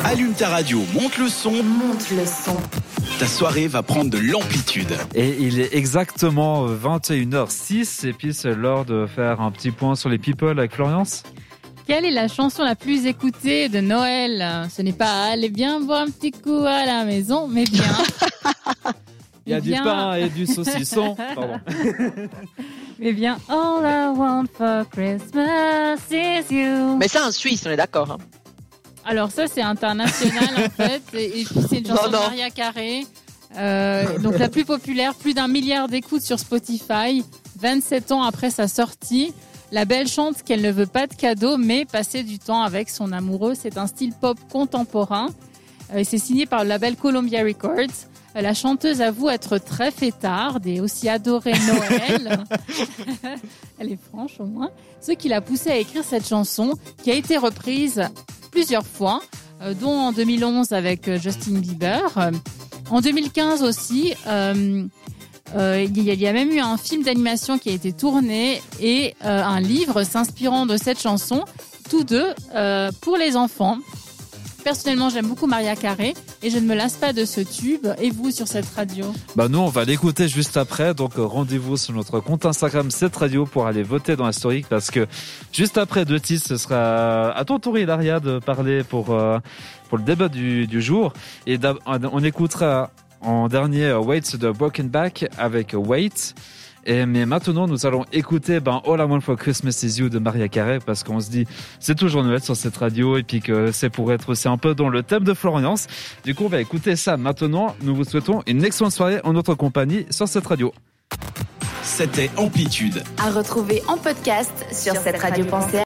Allume ta radio, monte le son. Monte le son. Ta soirée va prendre de l'amplitude. Et il est exactement 21h06 et puis c'est l'heure de faire un petit point sur les people avec Florence. Quelle est la chanson la plus écoutée de Noël ? Ce n'est pas « Allez bien boire un petit coup à la maison », mais bien... Il y a du pain et du saucisson. Pardon. Mais bien « All I want for Christmas is you ». Mais ça en Suisse, on est d'accord. Hein. Alors ça, c'est international en fait. Et puis c'est une chanson de Maria Carey. Donc la plus populaire, plus d'1 milliard d'écoutes sur Spotify. 27 ans après sa sortie. La belle chante qu'elle ne veut pas de cadeau, mais passer du temps avec son amoureux. C'est un style pop contemporain. Et c'est signé par le label Columbia Records. La chanteuse avoue être très fêtarde et aussi adorer Noël. Elle est franche au moins. Ce qui l'a poussée à écrire cette chanson, qui a été reprise plusieurs fois, dont en 2011 avec Justin Bieber. En 2015 aussi, il y a même eu un film d'animation qui a été tourné et un livre s'inspirant de cette chanson, tous deux pour les enfants. Personnellement, j'aime beaucoup Maria Carey et je ne me lasse pas de ce tube. Et vous, sur cette radio ? Nous, on va l'écouter juste après. Donc, rendez-vous sur notre compte Instagram, cette radio, pour aller voter dans la story. Parce que juste après deux titres, ce sera à ton tour, Hilaria, de parler pour le débat du jour. Et on écoutera en dernier Wait de Broken Back avec Wait. Mais maintenant, nous allons écouter All I Want for Christmas is You de Maria Carey parce qu'on se dit c'est toujours Noël sur cette radio et puis que c'est pour être aussi un peu dans le thème de Florence. Du coup, on va écouter ça maintenant. Nous vous souhaitons une excellente soirée en notre compagnie sur cette radio. C'était Amplitude. À retrouver en podcast sur cette radio.